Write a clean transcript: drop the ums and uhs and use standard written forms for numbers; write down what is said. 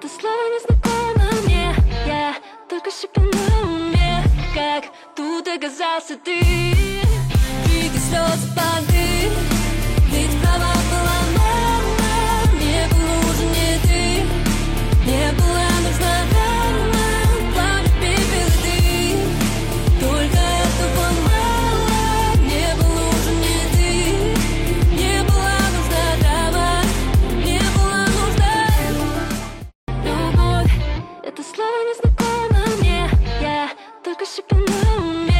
Это слово незнакомо мне. Я только шепну мне, как тут оказался ты.